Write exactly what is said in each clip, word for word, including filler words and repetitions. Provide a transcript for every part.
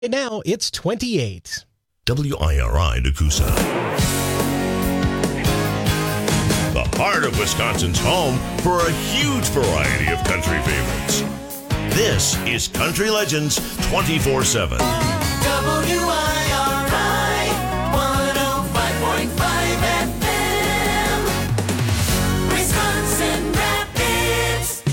And now it's twenty-eight. W I R I Nakusa. The heart of Wisconsin's home for a huge variety of country favorites. This is Country Legends twenty-four seven. W I R I one oh five point five F M. Wisconsin Rapids.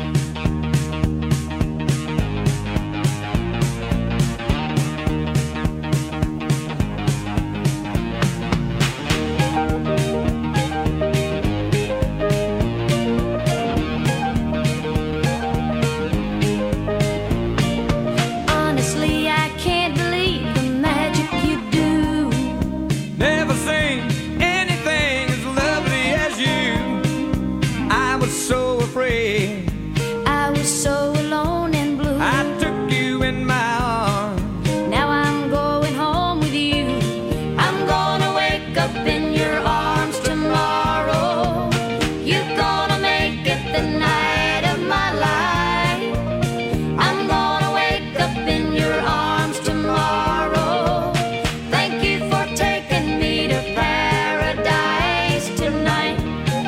Honestly, I can't believe the magic you do. Never seen anything as lovely as you. I was so afraid. I was so alone and blue. I took you in my arms. Now I'm going home with you. I'm gonna wake up in your arms tomorrow. You're gonna make it the night of my life. I'm gonna wake up in your arms tomorrow. Thank you for taking me to paradise tonight.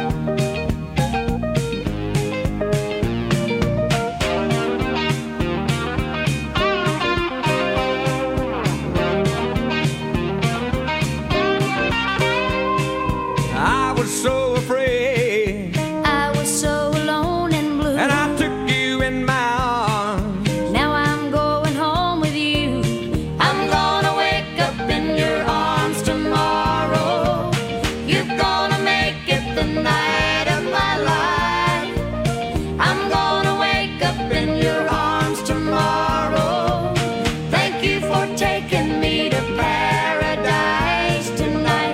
I was so afraid. I was so alone and blue. And I took you in my arms. Now I'm going home with you. I'm gonna wake up in your arms tomorrow. You're gonna make it the night of my life. I'm gonna wake up in your arms tomorrow. Thank you for taking me to paradise tonight.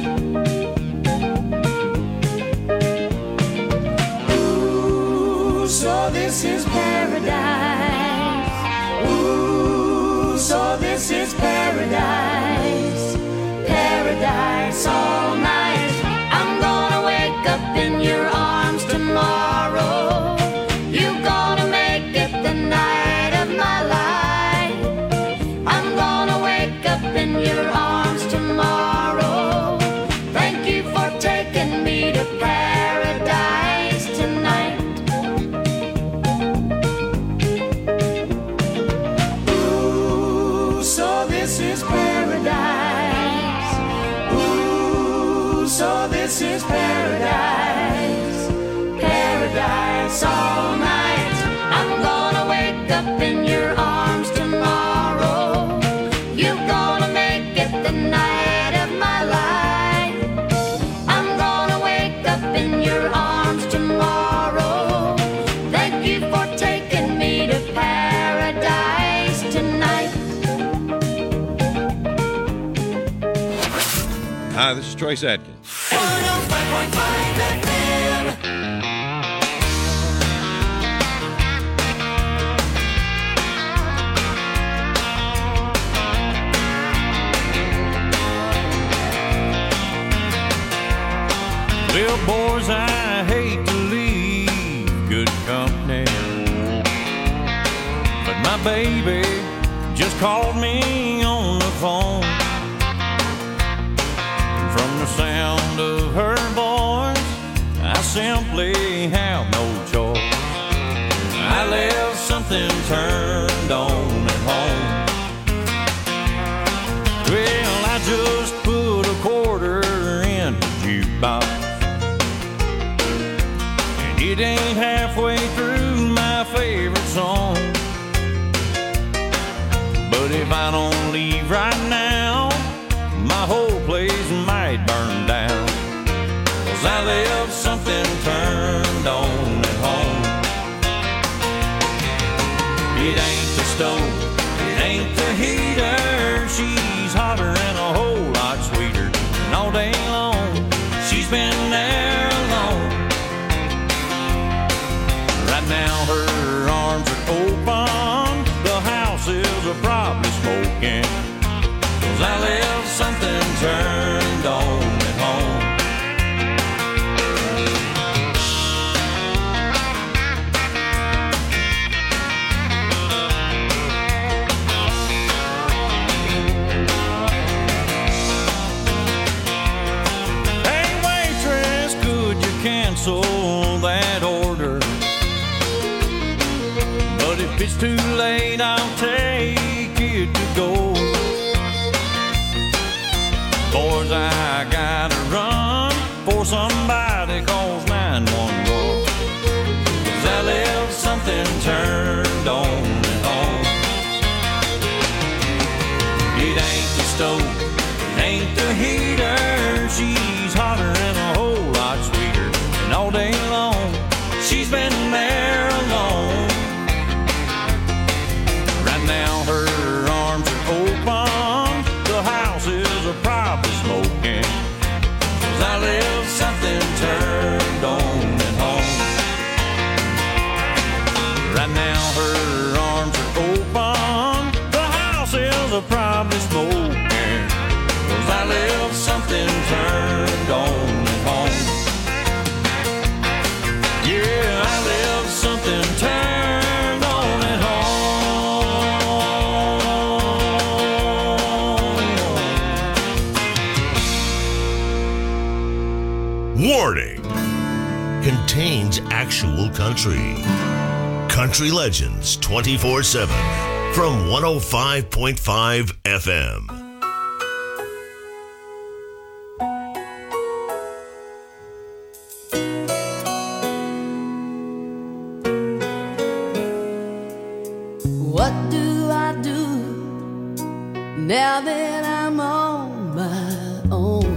Ooh, so this is paradise. Ooh, so this is paradise. Paradise all night. I'm gonna wake up in your arms tomorrow. You're gonna make it the night of my life. I'm gonna wake up in your arms tomorrow. Thank you for taking me to paradise tonight. Ooh, so this is paradise. Ooh, so this is paradise. Paradise all night. I'm gonna wake up in your arms tomorrow. You're gonna make it the night of my life. I'm gonna wake up in your arms tomorrow. Thank you for taking me to paradise tonight. Hi, this is Trace Adkins. one oh five point five F M. Well, boys, I hate to leave good company, but my baby just called me on the phone. From the sound of her voice, I simply have no choice. I left something turned on at home. Well, I just put a quarter in the jukebox, and it ain't halfway through my favorite song. But if I don't leave right now, my whole place might burn down. 'Cause I left something turned on at home. It ain't the stove, it ain't the heater. She's hotter and a whole lot sweeter. And all day long, she's been there alone. Right now her arms are open, the house is probably smoking. 'Cause I left something turned on at home. it's too late, I'll take it to go. Boys, I gotta run for somebody calls nine one one. Cause I left something turned on at home. It ain't the stove, it ain't the heater. She's hotter and a whole lot sweeter. And all day long, she's been there alone. Right now her arms are open, the house is a probably smoking. Cause I left something turned on at home. Right now her arms are open, the house is a probably smoking. Cause I left something turned on at home. Yeah, I left something turned on at home. Warning. Contains actual country. Country Legends twenty-four seven from one oh five point five F M. What do I do now that I'm on my own?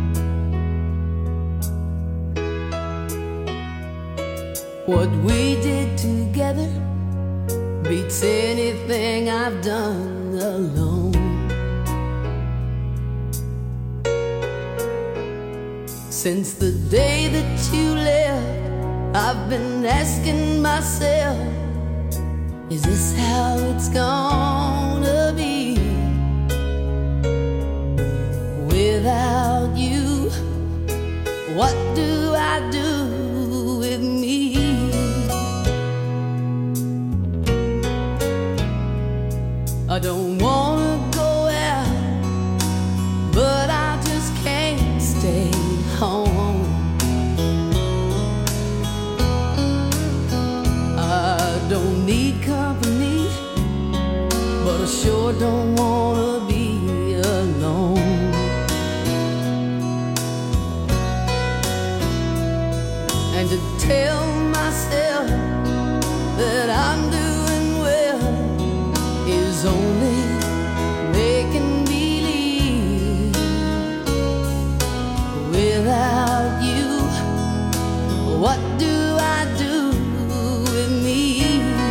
What we did together beats anything I've done alone. Since the day that you left, I've been asking myself, is this how it's gonna be? Without you, what do I do with me? I don't wanna go out, but I just can't stay home. I don't need company, but I sure don't wanna be alone. And to tell myself that I'm doing well is only making believe. Without you, what do I do with me?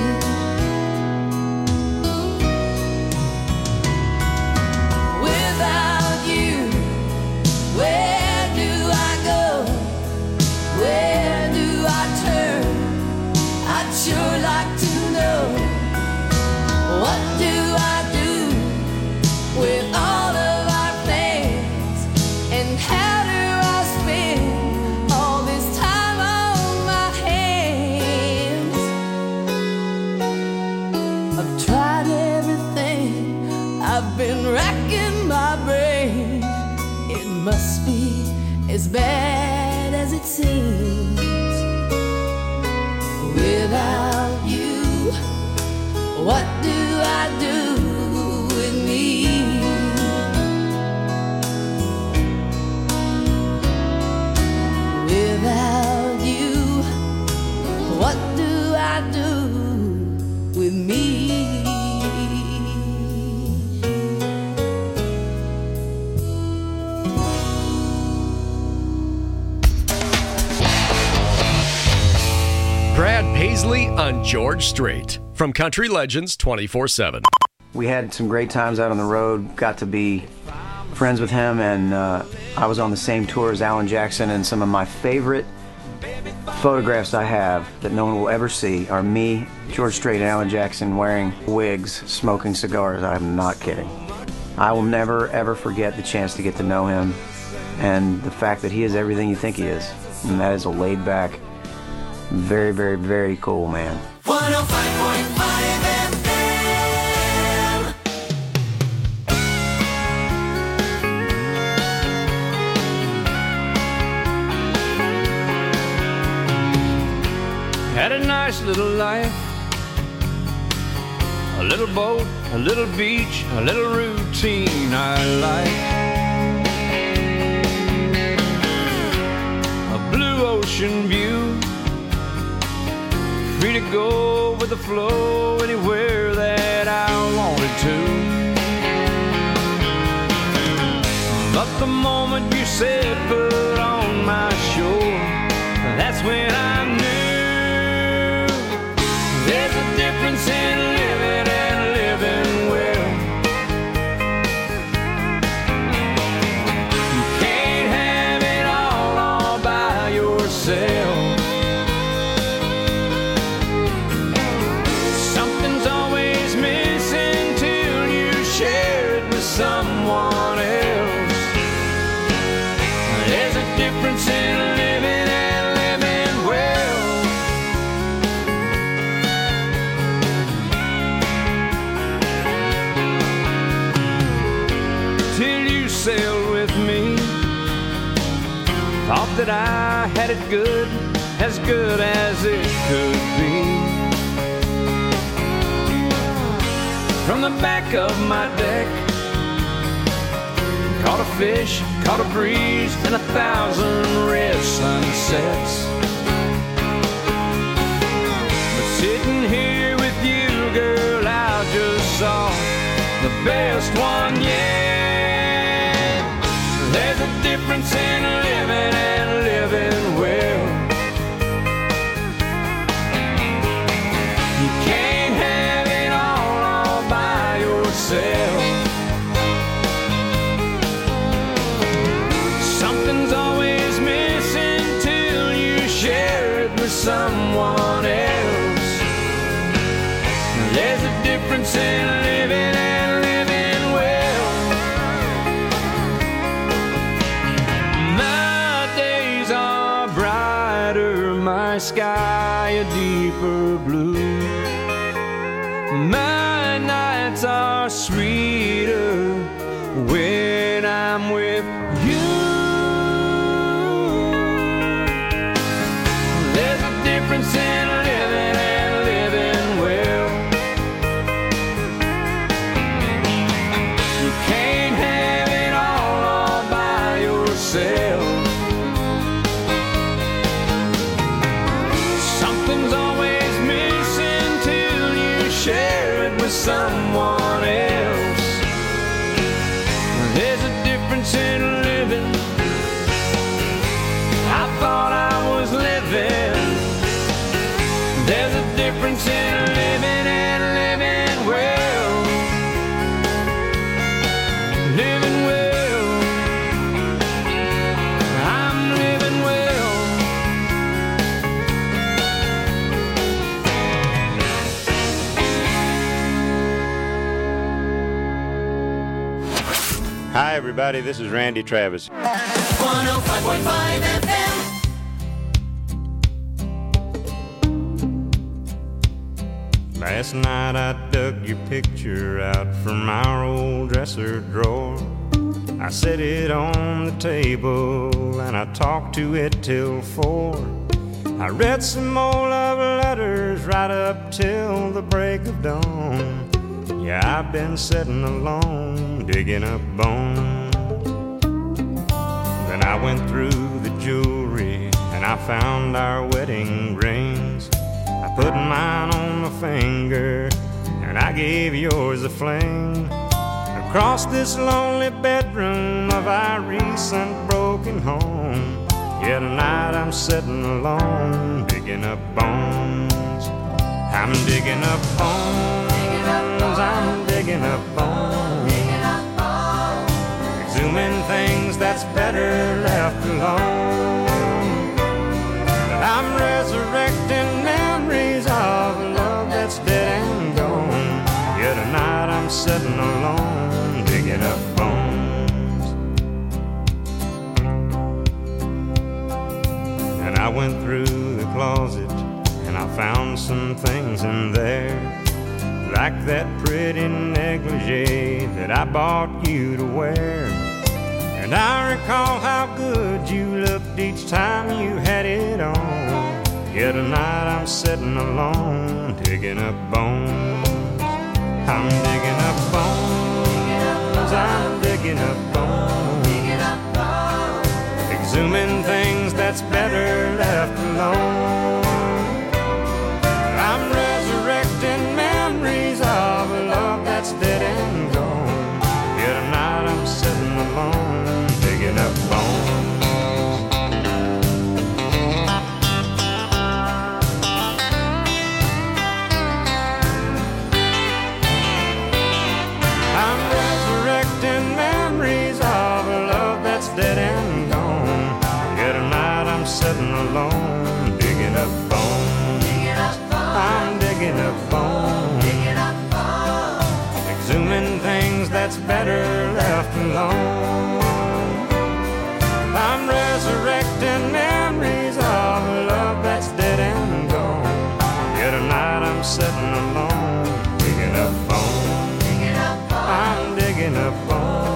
Without you, where do I go? Where do I turn? I'd sure like to know. What do I do with all of our plans? And how do I spend all this time on my hands? I've tried everything, I've been racking my brain. It must be as bad as it seems. Without you, what do I do with me? Without you, what do I do with me? Brad Paisley on George Strait from Country Legends twenty-four seven. We had some great times out on the road, got to be friends with him, and uh, I was on the same tour as Alan Jackson, and some of my favorite photographs I have that no one will ever see are me, George Strait, and Alan Jackson wearing wigs, smoking cigars. I'm not kidding. I will never, ever forget the chance to get to know him and the fact that he is everything you think he is, and that is a laid-back, very, very, very cool man. one oh five point five F M. Had a nice little life, little boat, a little beach, a little routine I like. A blue ocean view, free to go with the flow anywhere that I wanted to. But the moment you said put on my shore, that's when I knew there's a difference in living and living well. You can't have it all all by yourself. Something's always missing till you share it with someone else. There's a difference in living and living well. Till you sailed with me, thought that I had it good, as good as it could be. From the back of my deck, caught a fish, caught a breeze, and a thousand red sunsets. But sitting here with you, girl, I just saw the best one yet. There's a difference in living and living well. You can't have it all all by yourself. Something's always missing till you share it with someone else. There's a difference in living and living well. My days are brighter, my sky a deeper blue. My nights are sweeter when I'm with you. There's a difference in living and living well. You can't have it all all by yourself. Something's always missing till you share it with someone else. There's a difference in living. I thought I was living. There's a difference in living and living well. Living well. I'm living well. Hi, everybody. This is Randy Travis. one oh five point five F M. Last night I dug your picture out from our old dresser drawer. I set it on the table and I talked to it till four. I read some old love letters right up till the break of dawn. Yeah, I've been sitting alone, digging up bones. Then I went through the jewelry and I found our wedding rings. I put mine on my finger and I gave yours a fling. Across this lonely bedroom of our recent broken home. Yeah, tonight I'm sitting alone, digging up bones. I'm digging up bones. I'm digging up bones, exhuming things that's better left alone. But I'm resurrecting memories of love that's dead and gone. Yeah, tonight I'm sitting alone, digging up bones. And I went through the closet and I found some things in there, like that pretty negligee that I bought you to wear. And I recall how good you looked each time you had it on. Yeah, tonight I'm sitting alone, digging up bones. I'm digging up bones, I'm digging up bones, exhuming things that's better left alone. I'm resurrecting memories of a love that's dead and gone. Yet tonight I'm sitting alone, digging up bones. Dead and gone. Yet tonight I'm sitting alone, digging up bones. I'm digging up bones, exhuming things that's better left alone. I'm resurrecting memories of a love that's dead and gone. Yet tonight I'm sitting alone, digging up bones. I'm digging up bones,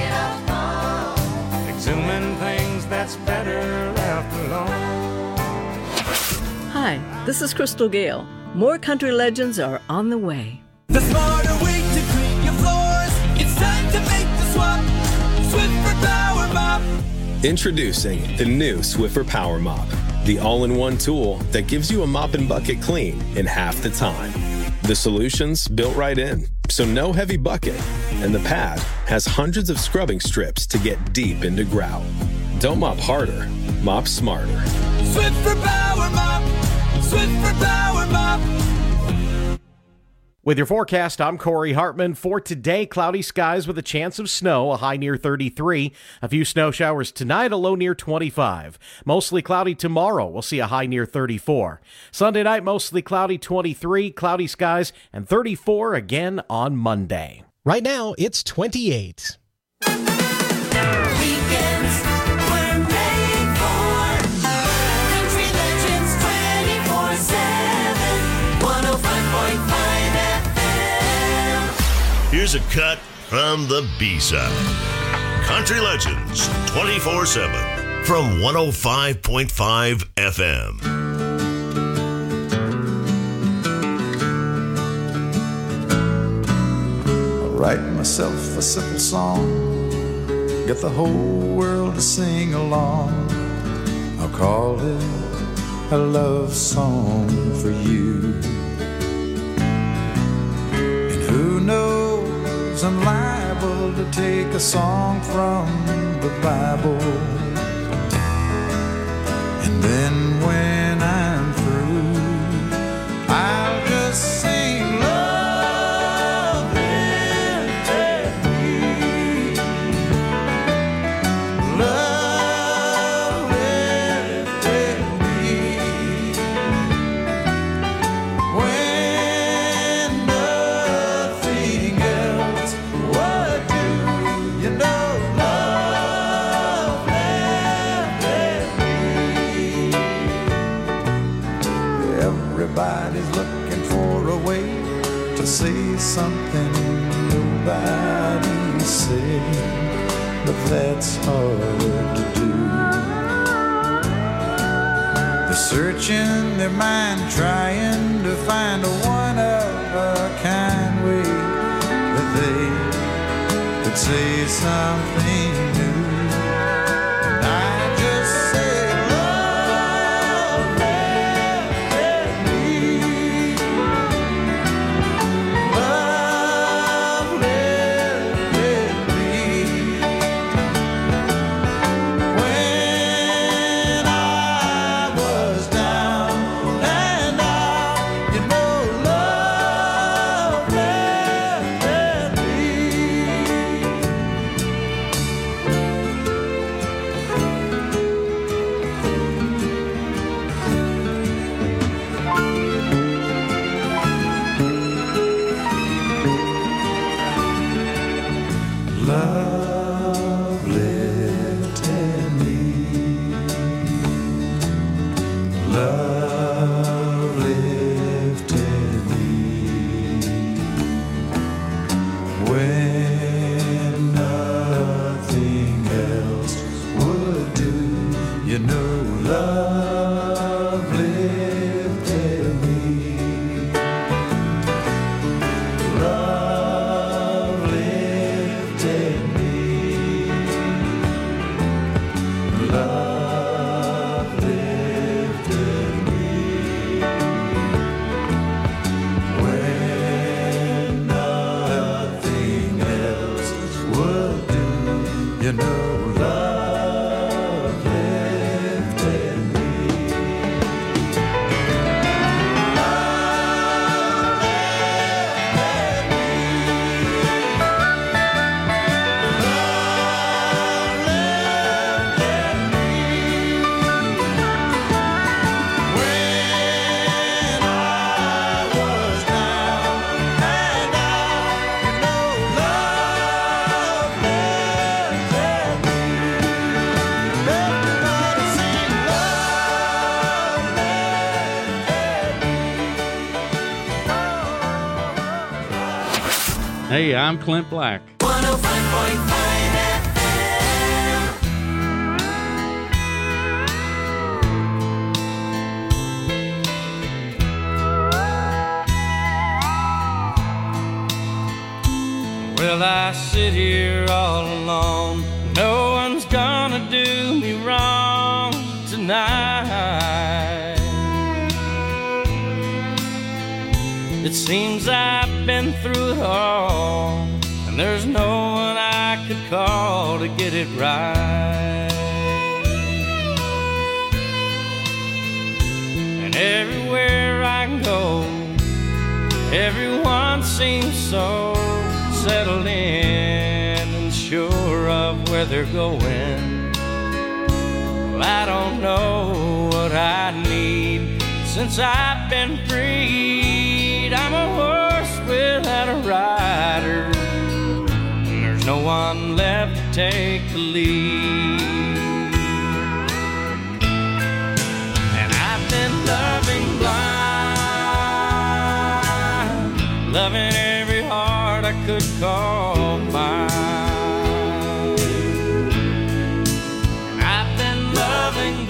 exhuming things that's better left alone. Hi, this is Crystal Gale. More country legends are on the way. The smarter way to clean your floors. It's time to make the swap. Swiffer Power Mop. Introducing the new Swiffer Power Mop, the all-in-one tool that gives you a mop and bucket clean in half the time. The solution's built right in, so no heavy bucket, and the pad has hundreds of scrubbing strips to get deep into grout. Don't mop harder, mop smarter. Swiffer Power Mop. Swiffer Power Mop. With your forecast, I'm Corey Hartman. For today, cloudy skies with a chance of snow, a high near thirty-three. A few snow showers tonight, a low near twenty-five. Mostly cloudy tomorrow, we'll see a high near thirty-four. Sunday night, mostly cloudy, twenty-three, cloudy skies, and thirty-four again on Monday. Right now, it's twenty-eight. Weekends were made for Country Legends twenty-four seven, one oh five point five F M. Here's a cut from the B-side. Country Legends twenty-four seven from one oh five point five F M. Write myself a simple song, get the whole world to sing along. I'll call it a love song for you. And who knows, I'm liable to take a song from the Bible. And then when I'm through, I'll just sing love. Everybody's looking for a way to say something nobody said, but that's hard to do. They're searching their mind, trying to find a one-of-a-kind way that they could say something new. And I just say love. You know, love lifted me. Love lifted me. Love lifted me. When I was down and out, you know, love lifted me. Everybody sing, love lifted me. Hey, I'm Clint Black. one oh five point five F M. Well, I sit here all alone. No one's gonna do me wrong tonight. It seems I've been through it all, and there's no one I could call to get it right. And everywhere I go, everyone seems so settled in and sure of where they're going. Well, I don't know what I need since I've been freed. I'm a horse without a rider, and there's no one left to take the lead. And I've been loving blind, loving every heart I could call mine. And I've been loving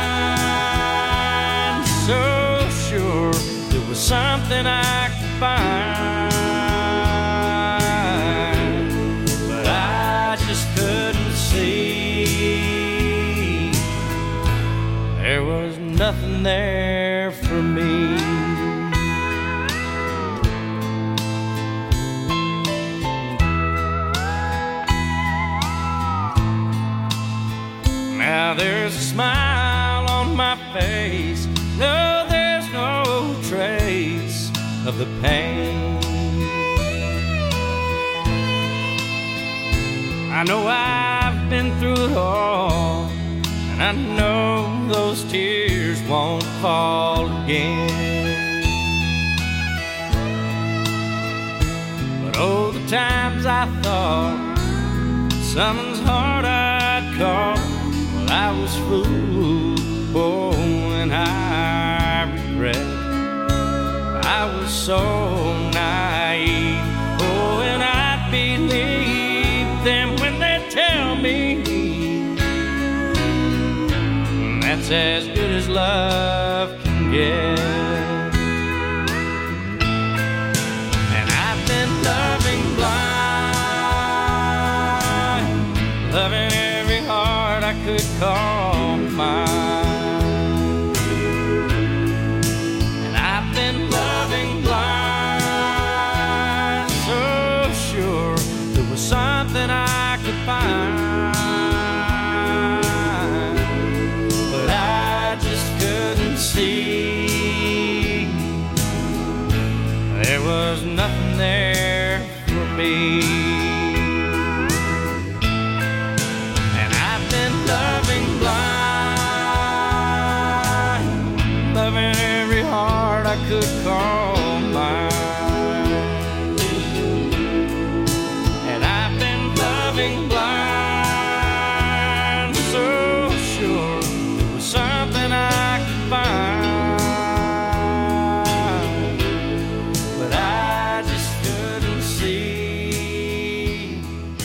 blind, so sure there was something I could find, but I just couldn't see. There was nothing there for me. Now there's a smile on my face. No, there's no trace of the pain. I know I've been through it all, and I know those tears won't fall again. But oh, the times I thought someone's heart I'd caught, well, I was fooled, oh, and I regret I was so naive, oh, and I believe them when they tell me that's as good as love can get. And I've been loving blind, loving every heart I could call mine. And I've been loving blind, so sure there was something I could find, but I just couldn't see. There was nothing there for me. And I've been loving blind, loving every heart I could call mine. And I've been loving blind, so sure there was something I could find, but I just couldn't see.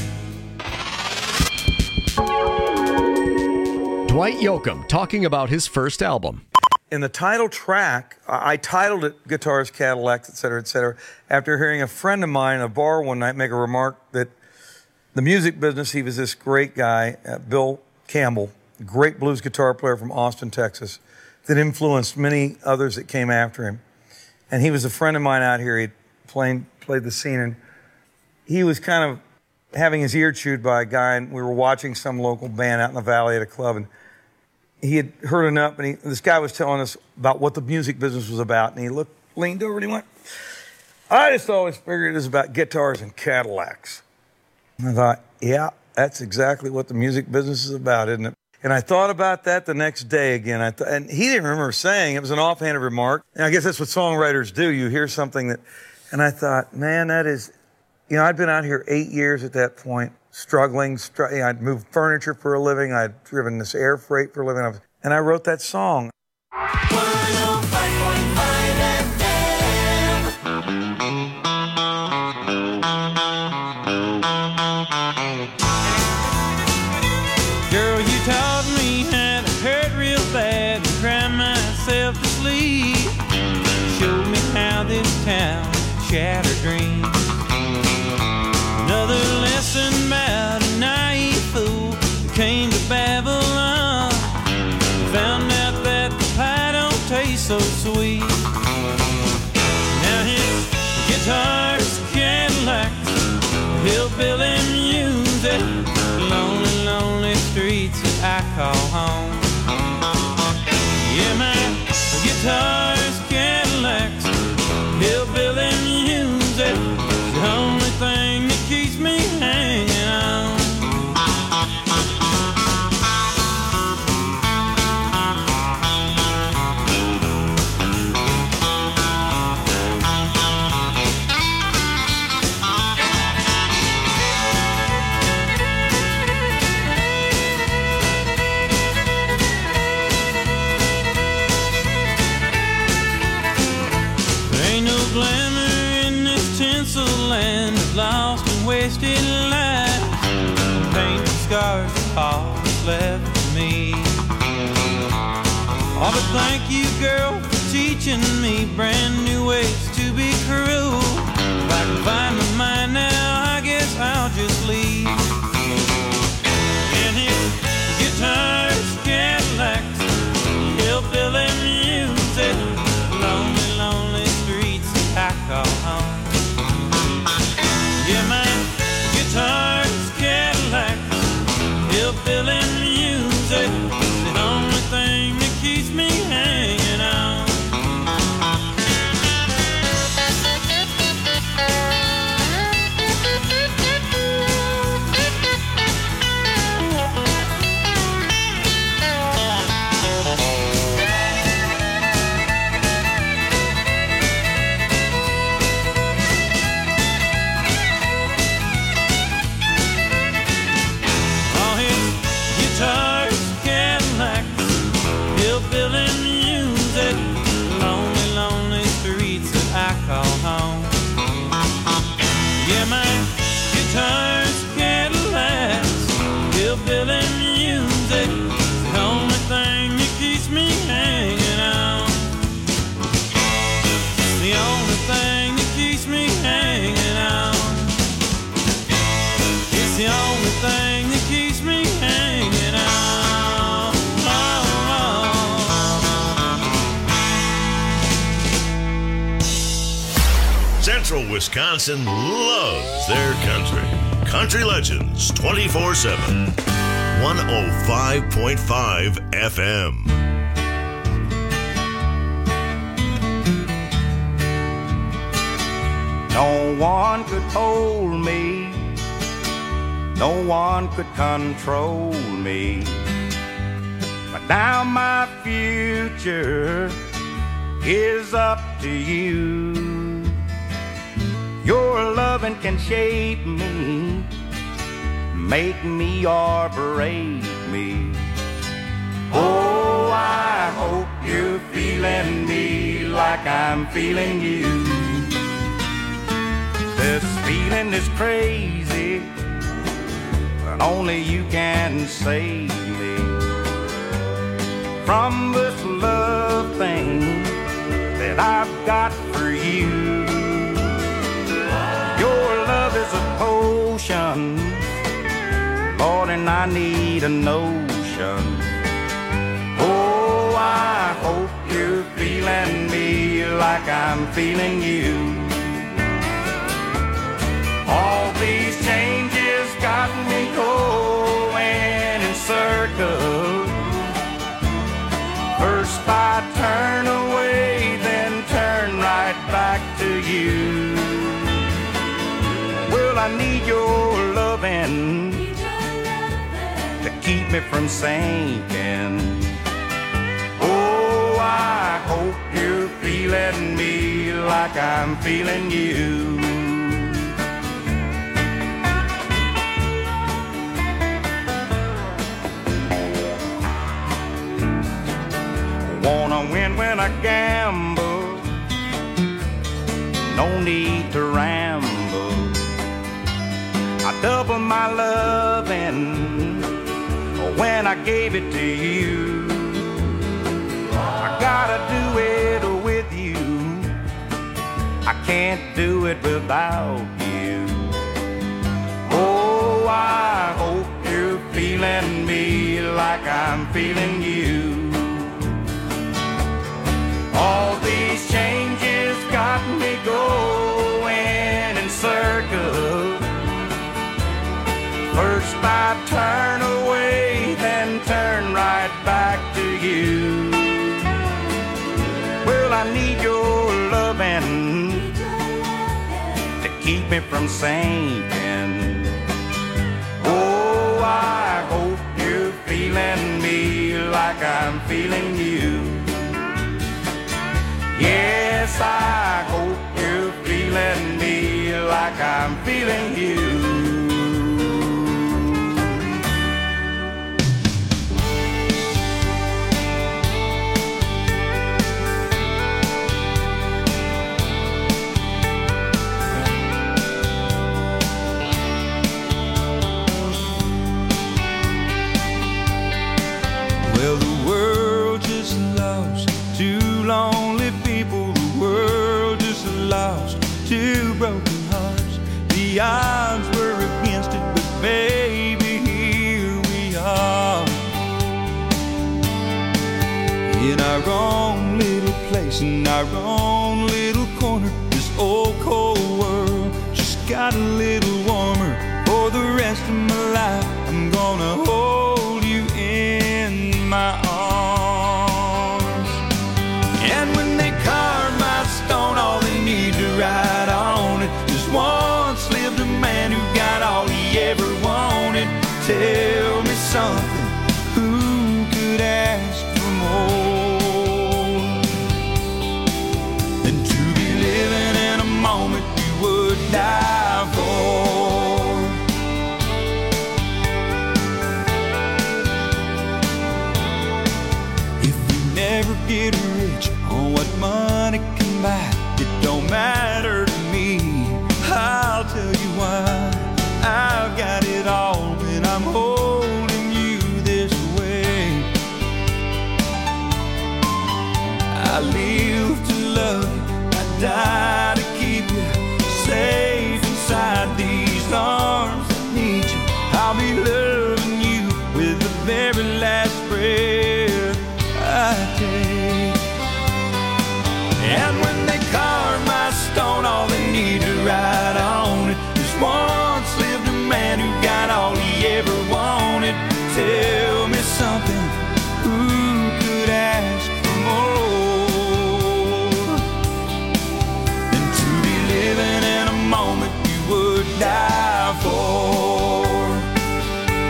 Dwight Yoakam talking about his first album. In the title track, I I titled it Guitars, Cadillacs, et cetera, et cetera, after hearing a friend of mine in a bar one night make a remark that the music business, he was this great guy, uh, Bill Campbell, great blues guitar player from Austin, Texas, that influenced many others that came after him. And he was a friend of mine out here. He played, played the scene, and he was kind of having his ear chewed by a guy, and we were watching some local band out in the valley at a club, and he had heard enough, and he, this guy was telling us about what the music business was about, and he looked, leaned over, and he went, I just always figured it was about guitars and Cadillacs. And I thought, yeah, that's exactly what the music business is about, isn't it? And I thought about that the next day again. I th- and he didn't remember saying it. It was an offhanded remark. And I guess that's what songwriters do. You hear something that, and I thought, man, that is, you know, I'd been out here eight years at that point, struggling. Str- you know, I'd moved furniture for a living. I'd driven this air freight for a living. I was, and I wrote that song. Girl, you taught me how to hurt real bad and cry myself to sleep. Showed me how this town shattered dreams. Another lesson about a naive fool who came to Babylon. Found out that the pie don't taste so sweet. Now his guitar's Cadillacs, hillbilly music, lonely, lonely streets that I call home. Yeah, my guitar's Cadillacs, hillbilly music, the only thing that keeps me hanging on. Lost and wasted lives, painful scars of all that's left of me. Oh, but thank you, girl, for teaching me brand new ways to be cruel. If I can find my mind now, I guess I'll just leave. And his guitars, Cadillacs, hillbilly music, lonely, lonely streets that I call home. Yeah, my guitar's Cadillacs, hillbilly music, the only thing that keeps me hanging on. Guitars, Cadillacs, hillbilly music, the only thing that keeps me hanging on. The only thing that keeps me hanging on. It's the only thing that keeps me hanging on. Oh, oh. Central Wisconsin loves their country. Country Legends twenty-four seven. one oh five point five F M. No one could hold me. No one could control me. But now my future is up to you. Your loving can shape me, make me or break me. Oh, I hope you're feeling me like I'm feeling you. This feeling is crazy, but only you can save me from this love thing that I've got for you. Your love is a potion, Lord, and I need a notion. Oh, I hope you're feeling me like I'm feeling you. All these changes loving to keep me from sinking. Oh, I hope you're feeling me like I'm feeling you. Wanna win when I gamble, no need to ramble. I double my loving when I gave it to you. I gotta do it with you, I can't do it without you. Oh, I hope you're feeling me like I'm feeling you. All these changes got me going in circles. First I turn away, then turn right back to you. Well, I need your loving to keep me from sinking. Oh, I hope you're feeling me like I'm feeling you. Yes, I hope you're feeling me like I'm feeling you. Well, the world just lost two lonely people. The world just lost two broken hearts. The odds were against it, but baby, here we are. In our own little place, in our own little corner. This old cold world just got a little warmer. For the rest of my life, I'm gonna hold you in my arms. And when they carve my stone, all they need to write on it, just once lived a man who got all he ever wanted. Tell me something, who could ask for more than to be living in a moment you would die for? Never get rich on what money can buy. It don't matter to me, I'll tell you why. I've got it all when I'm holding you this way. I live to love you, I die to keep you safe inside these arms that need you. I'll be loving you with the very last breath I take. And when they carve my stone, all they need to write on it is once lived a man who got all he ever wanted. Tell me something, who could ask for more than to be living in a moment you would die for?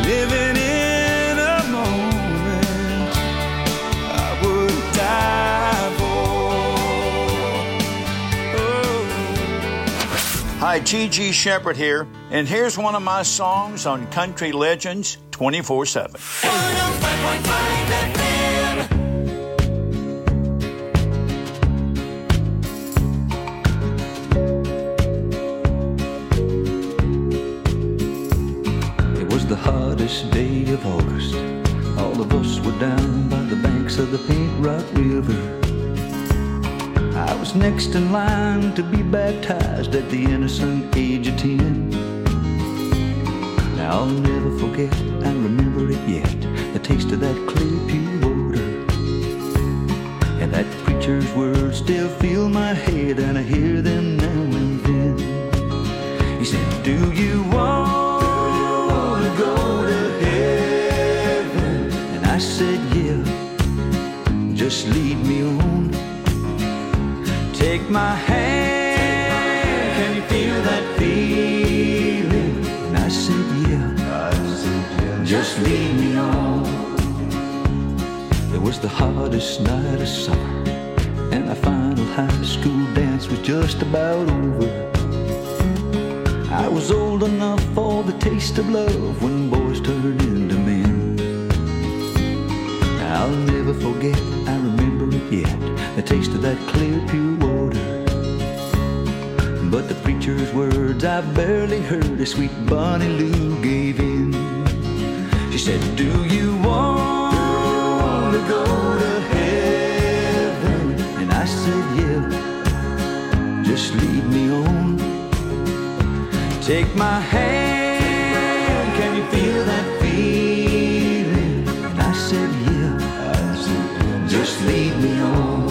living in a moment I would die for. Oh. Hi, G G Shepard here, and here's one of my songs on Country Legends twenty-four seven. The hottest day of August, all of us were down by the banks of the Paint Rock River. I was next in line to be baptized at the innocent age of ten. Now I'll never forget, I remember it yet, the taste of that clear, pure water. And that preacher's words still fill my head, and I hear them now and then. He said, do you want go to heaven? And I said, yeah, just lead me on. Take my hand, can you feel that feeling? And I said, yeah, just lead me on. It was the hottest night of summer, and our final high school dance was just about over. I was old enough for the taste of love when boys turned into men. I'll never forget, I remember it yet, the taste of that clear, pure water. But the preacher's words I barely heard as sweet Bonnie Lou gave in. She said, do you want to go to heaven? And I said, yeah, just lead me on. Take my hand, can you feel that feeling? And I said, yeah, just lead me on.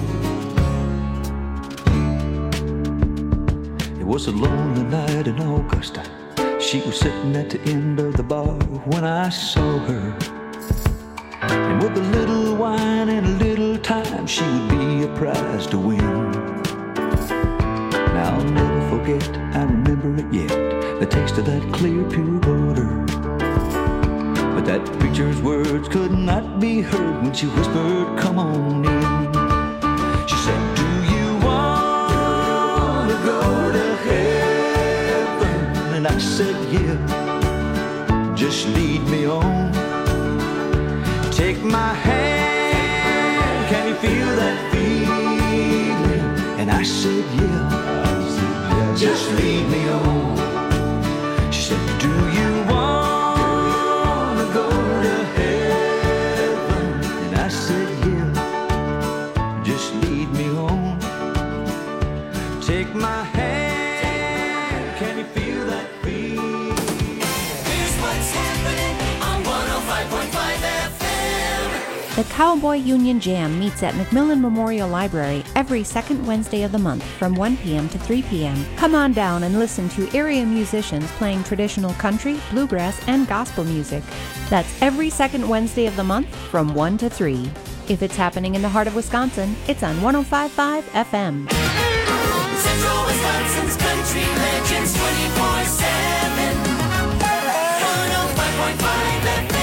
It was a lonely night in Augusta. She was sitting at the end of the bar when I saw her. And with a little wine and a little time, she would be a prize to win. Now I'll never forget, I remember it yet, the taste of that clear, pure water. But that preacher's words could not be heard when she whispered, come on in. She said, do you want to go to heaven? And I said, yeah, just lead me on. Take my hand, can you feel that feeling? And I said, yeah, just lead me on. She said, do you want to go to heaven? And I said, yeah, just lead me on. Take my hand, can you feel that feeling? Here's what's happening on one oh five point five F M. The Cowboy Union Jam meets at McMillan Memorial Library every second Wednesday of the month from one p.m. to three p.m. Come on down and listen to area musicians playing traditional country, bluegrass, and gospel music. That's every second Wednesday of the month from one to three. If it's happening in the heart of Wisconsin, it's on one oh five point five F M. Central Wisconsin's Country Legends twenty-four seven. one oh five point five F M.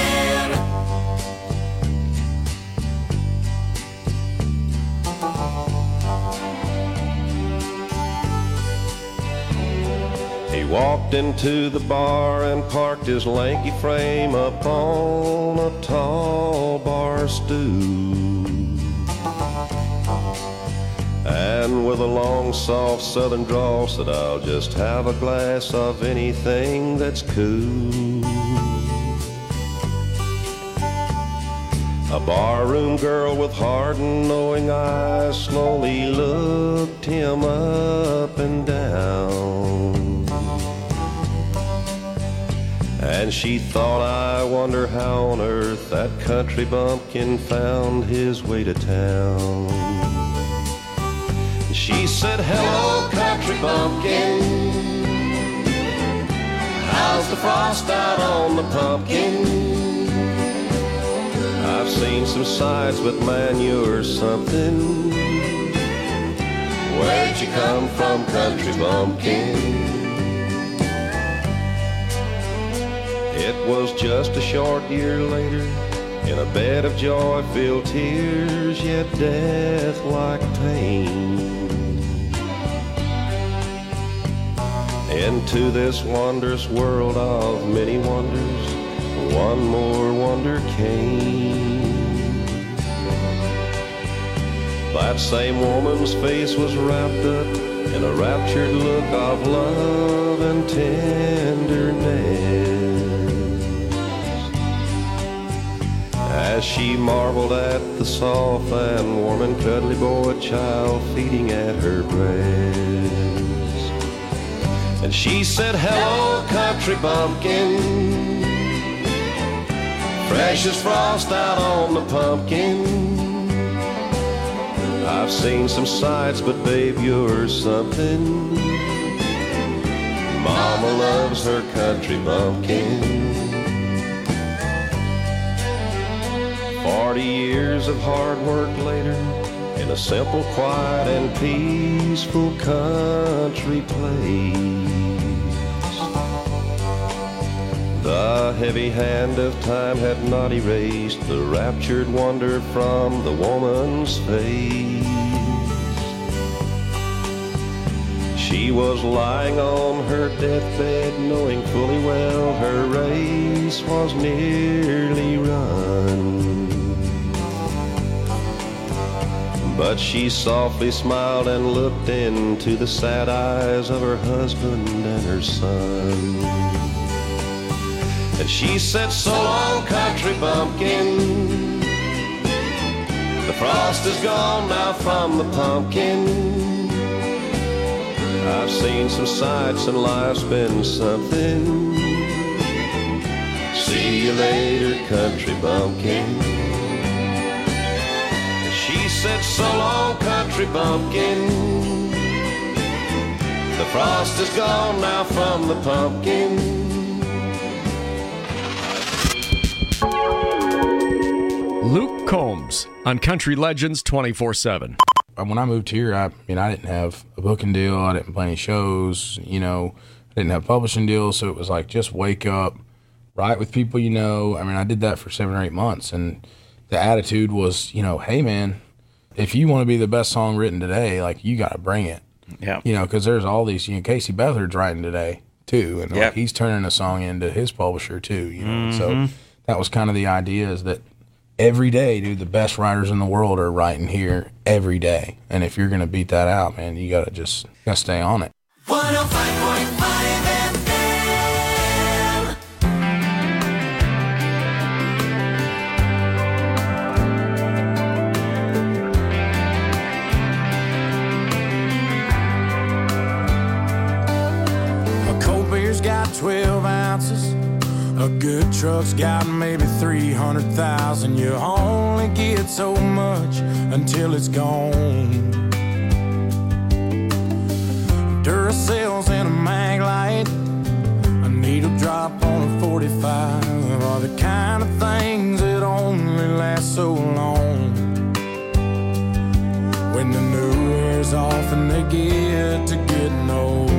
He walked into the bar and parked his lanky frame upon a tall bar stool. And with a long, soft southern drawl said, I'll just have a glass of anything that's cool. A barroom girl with hard and knowing eyes slowly looked him up and down. And she thought, I wonder how on earth that country bumpkin found his way to town. She said, hello, country bumpkin. How's the frost out on the pumpkin? I've seen some sights, but man, you're something. Where'd you come from, country bumpkin? It was just a short year later, in a bed of joy-filled tears, yet death-like pain. Into this wondrous world of many wonders, one more wonder came. That same woman's face was wrapped up in a raptured look of love and tenderness, as she marveled at the soft and warm and cuddly boy child feeding at her breast. And she said, "Hello, country bumpkin, fresh as frost out on the pumpkin. I've seen some sights, but babe, you're something. Mama loves her country bumpkin." Forty years of hard work later, in a simple, quiet, and peaceful country place, the heavy hand of time had not erased the raptured wonder from the woman's face. She was lying on her deathbed, knowing fully well her race was nearly run. But she softly smiled and looked into the sad eyes of her husband and her son. And she said, "So long, country bumpkin. The frost is gone now from the pumpkin. I've seen some sights and life's been something. See you later, country bumpkin." She said, "So long, country bumpkin. The frost is gone now from the pumpkin." Luke Combs on Country Legends twenty-four seven. When I moved here, I, I mean, I didn't have a booking deal. I didn't play any shows. You know, I didn't have a publishing deal. So it was like, just wake up, write with people you know. I mean, I did that for seven or eight months. And the attitude was, you know, hey, man, if you want to be the best song written today, like, you got to bring it. Yeah. You know, because there's all these, you know, Casey Beathard's writing today, too. And yep. like, he's turning a song into his publisher, too. You know, mm-hmm. so that was kind of the idea, is that every day, dude, the best writers in the world are writing here every day. And if you're going to beat that out, man, you got to just got to stay on it. one oh five point five F M. A cold beer's got twelve ounces. A good truck's got maybe three hundred thousand. You only get so much until it's gone. Duracell's in a mag light, a needle drop on a forty-five are the kind of things that only last so long. When the new wears off and they get to getting old,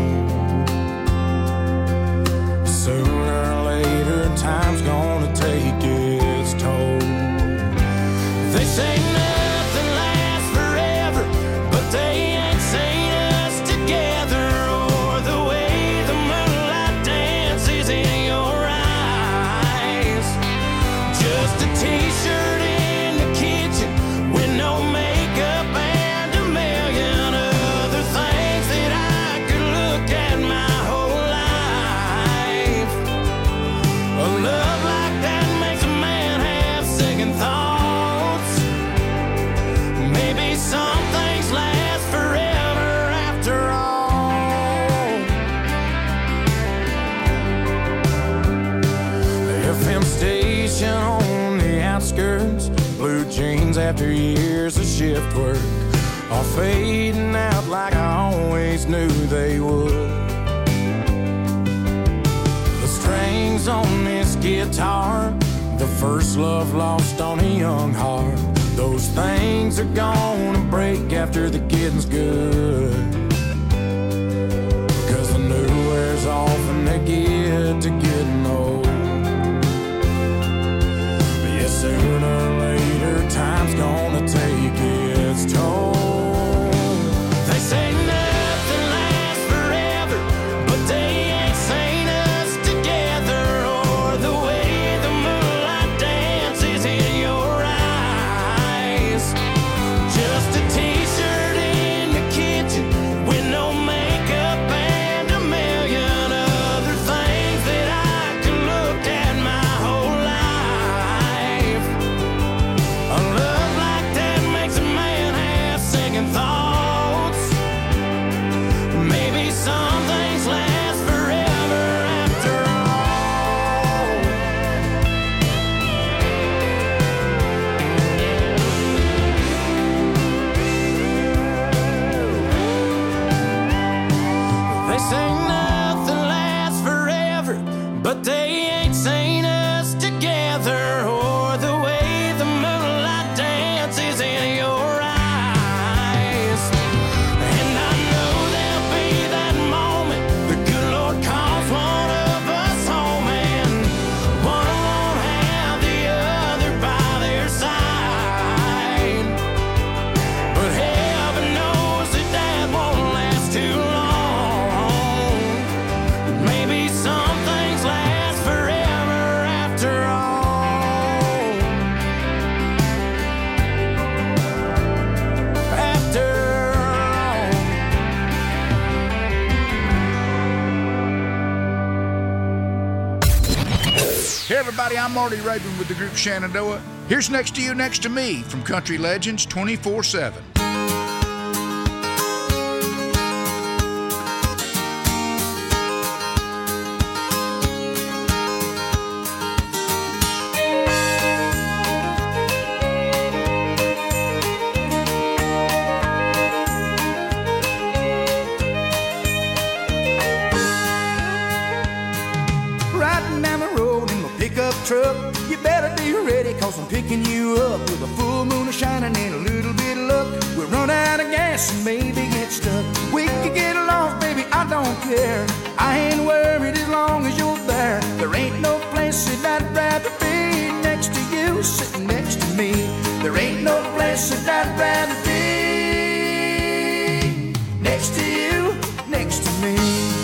sooner or later time's gonna take its toll. They say nothing lasts forever, but they ain't seen us together, or the way the moonlight dances in your eyes. Just a t-shirt in the kitchen with no makeup and a million other things that I could look at my whole life. A love like that makes a man have second thoughts. Maybe some things last forever after all. The F M station on the outskirts, blue jeans after years of shift work, are fading out like I always knew they would. The strings on this guitar, the first love lost on a young heart, those things are gonna break after the getting's good. Cause the new wears off and they get to getting old. everybody. I'm Marty Raven with the group Shenandoah. Here's Next to You, Next to Me from Country Legends twenty-four seven. Truck, you better be ready, cause I'm picking you up with a full moon shining and a little bit of luck. We'll run out of gas and maybe get stuck. We could get lost, baby, I don't care. I ain't worried as long as you're there. There ain't no place that I'd rather be next to you, sitting next to me. There ain't no place that I'd rather be next to you, next to me.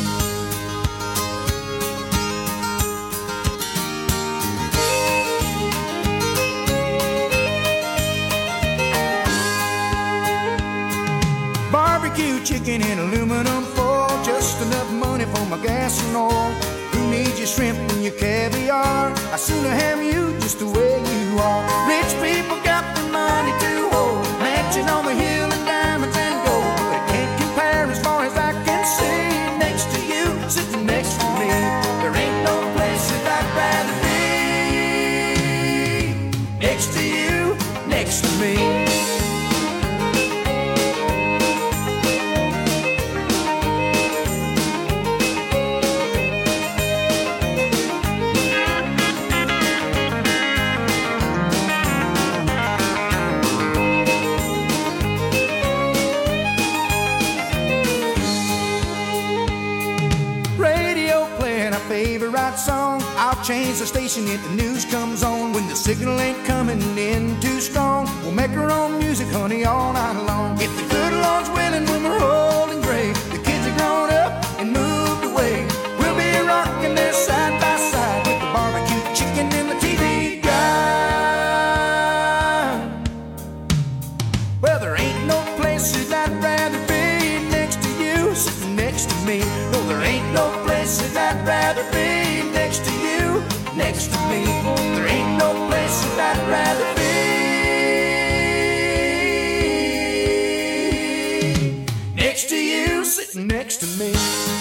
Chicken in aluminum foil, just enough money for my gas and oil. Who needs your shrimp and your caviar? I sooner have you just the way you are. Rich people got the money to hold, mansion on the hill and diamonds and gold, but it can't compare as far as I can see. Next to you, sitting next to me, there ain't no place that I'd rather be. Next to you, next to me. Song. I'll change the station if the news comes on. When the signal ain't coming in too strong, we'll make our own music, honey, all night long. If the good Lord's willing, when we're old and gray, the kids are grown up and moved away, we'll be rocking there side by side with the barbecue chicken and the T V guide. Well, there ain't no place that I'd rather be next to you, sitting next to me. No, there ain't no place that I'd rather be next to you, next to me. There ain't no place that I'd rather be next to you, sitting next to me.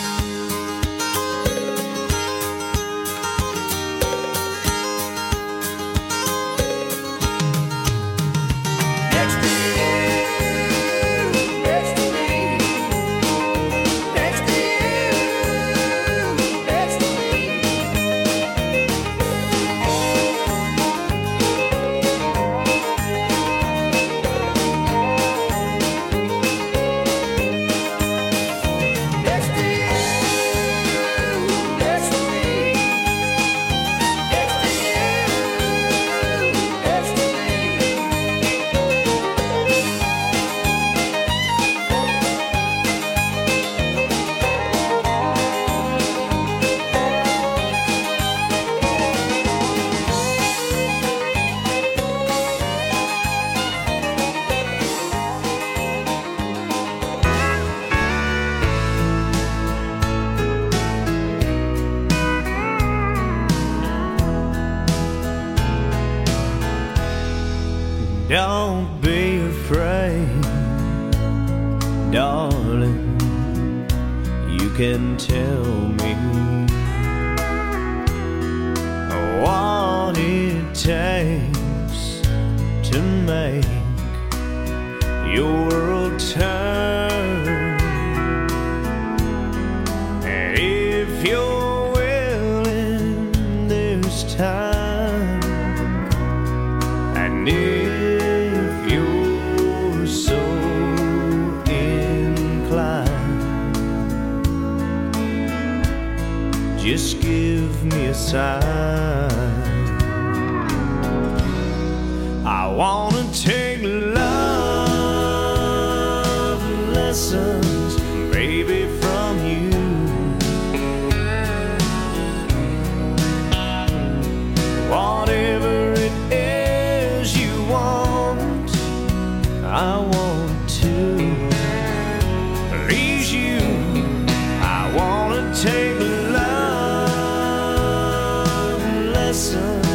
Don't be afraid, darling. You can tell me what it takes to make your world turn. And if you're willing, there's time. And if just give me a sign. I wanna take love lessons, baby, from you. Whatever it is you want, I want to please you. I wanna take love lessons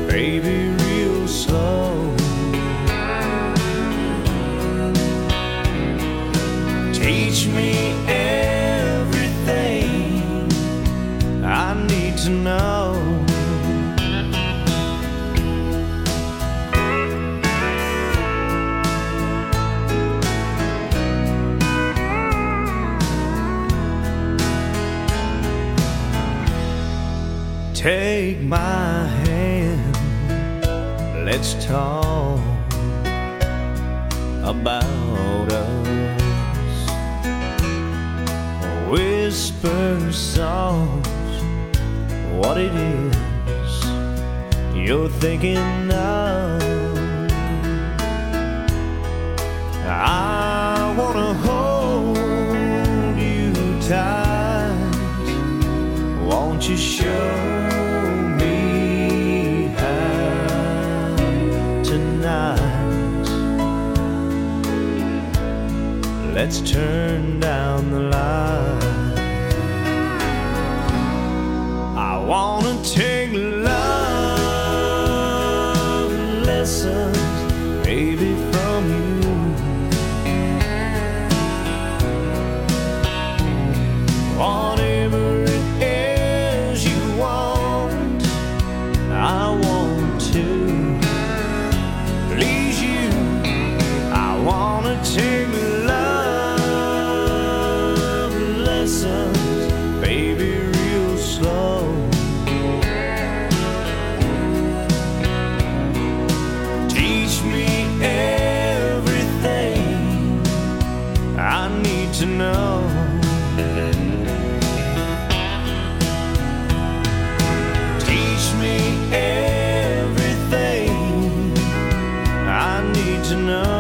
baby, real slow. Teach me everything I need to know. Take my hand, let's talk about us. Whisper songs, what it is you're thinking of. I wanna hold you tight. Won't you show let's turn down the light. I wanna take love lessons, baby, from you. Whatever it is you want, I want to please you. I wanna take baby, real slow. Teach me everything I need to know. Teach me everything I need to know.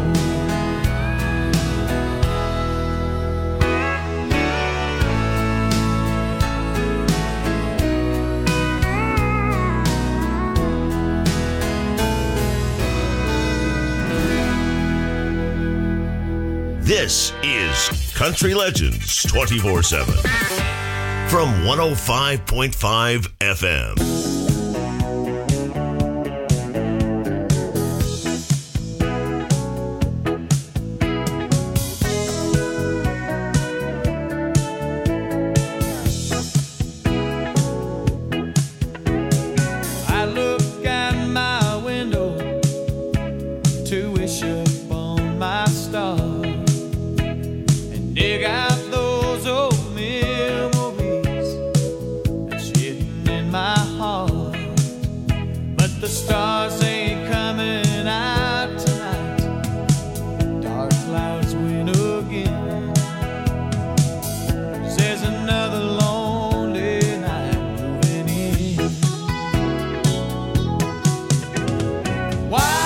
This is Country Legends twenty-four seven from one oh five point five F M. I look out my window to wish upon my star. Dig out those old memories that's hidden in my heart. But the stars ain't coming out tonight. Dark clouds win again. There's another lonely night moving in. Why?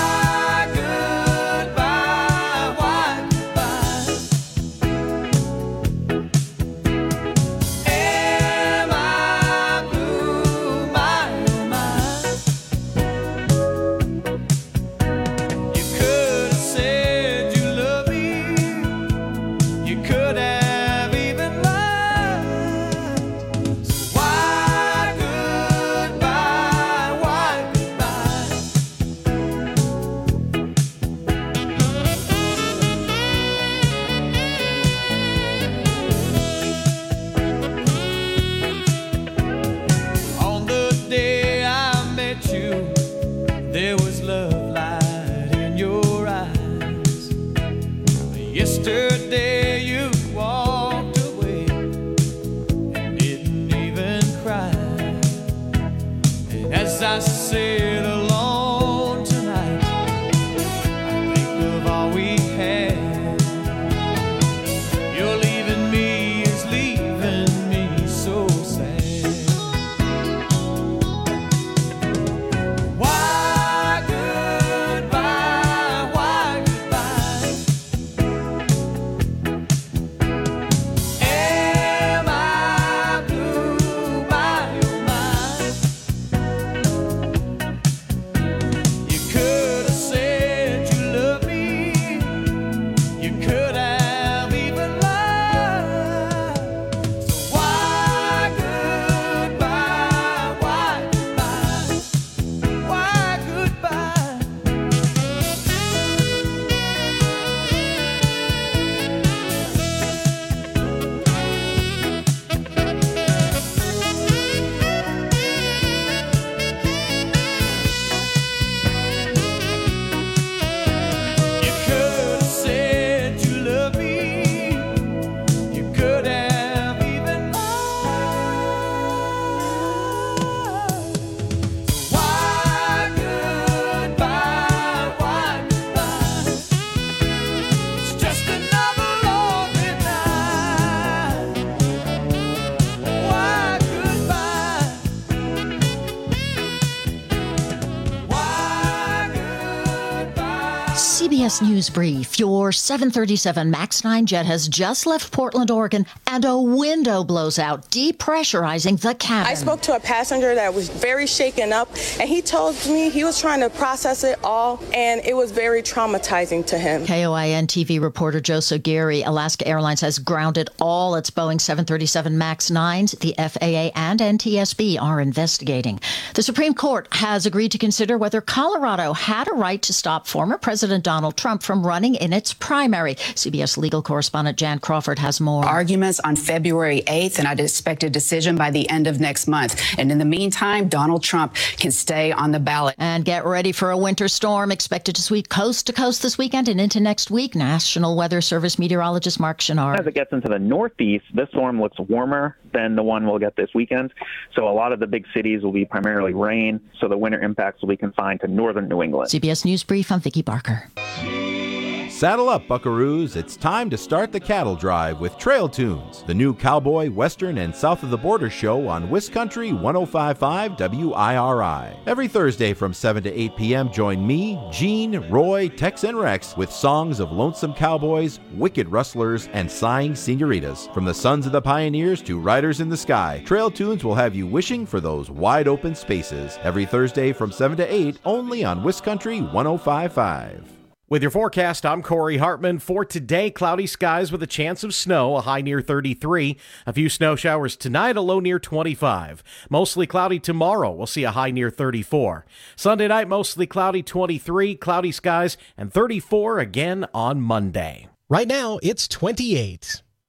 C B S News Brief. Your seven thirty-seven MAX nine jet has just left Portland, Oregon, and a window blows out, depressurizing the cabin. I spoke to a passenger that was very shaken up, and he told me he was trying to process it all, and it was very traumatizing to him. K O I N T V reporter Joseph Gary. Alaska Airlines has grounded all its Boeing seven thirty-seven MAX nines. The F A A and N T S B are investigating. The Supreme Court has agreed to consider whether Colorado had a right to stop former President Donald Trump from running in its primary. C B S legal correspondent Jan Crawford has more. Arguments on February eighth, and I'd expect a decision by the end of next month. And in the meantime, Donald Trump can stay on the ballot. And get ready for a winter storm expected to sweep coast to coast this weekend and into next week. National Weather Service meteorologist Mark Chenard. As it gets into the northeast, this storm looks warmer than the one we'll get this weekend. So a lot of the big cities will be primarily rain. So the winter impacts will be confined to northern New England. C B S News Brief, I'm Vicki Barker. Saddle up, buckaroos. It's time to start the cattle drive with Trail Tunes, the new cowboy, western, and south of the border show on Wiscountry one oh five point five W I R I. Every Thursday from seven to eight p.m., join me, Gene, Roy, Tex, and Rex with songs of lonesome cowboys, wicked rustlers, and sighing senoritas. From the sons of the pioneers to riders in the sky, Trail Tunes will have you wishing for those wide open spaces. Every Thursday from seven to eight, only on Wiscountry one oh five point five. With your forecast, I'm Corey Hartman. For today, cloudy skies with a chance of snow, a high near thirty-three. A few snow showers tonight, a low near twenty-five. Mostly cloudy tomorrow, we'll see a high near thirty-four. Sunday night, mostly cloudy, twenty-three, cloudy skies, and thirty-four again on Monday. Right now, it's twenty-eight.